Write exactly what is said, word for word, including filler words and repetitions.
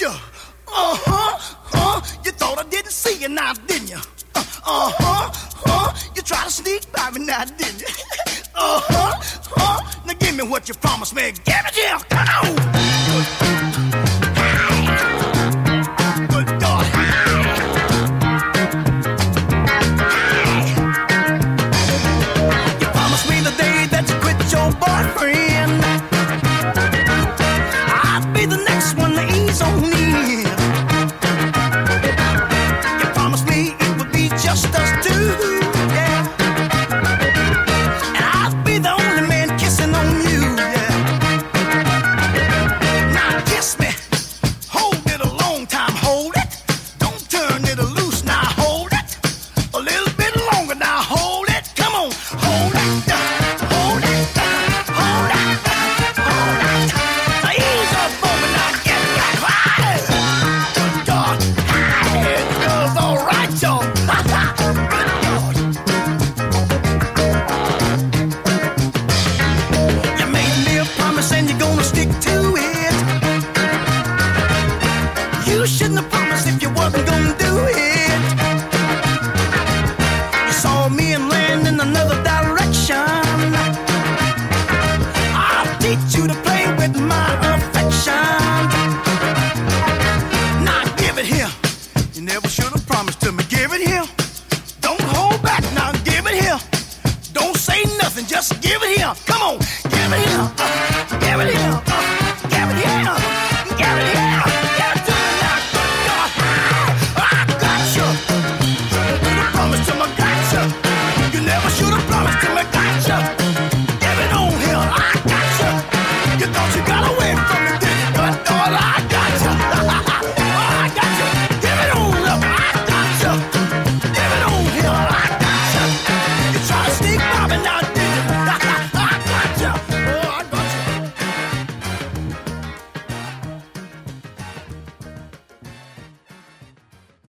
you. Uh-huh, uh, you thought I didn't see you now, didn't you? Uh, uh-huh, uh, you tried to sneak by me now, didn't you? Uh-huh, uh, now give me what you promised me. Give it here, come on! Good God. You promised me the day that you quit your boyfriend, I'd be the next one to ease on in. You promised me it would be just us two, yeah. And I'd be the only man kissing on you, yeah. Now kiss me, hold it a long time, hold it. Don't turn it loose, now hold it. A little bit longer, now hold it. Come on, hold it, hold it, hold it, hold it. Now ease up on me, now get back right. Good God, hey, it feels all right, y'all. Good God. You made me a promise and you're gonna stick to it. You shouldn't have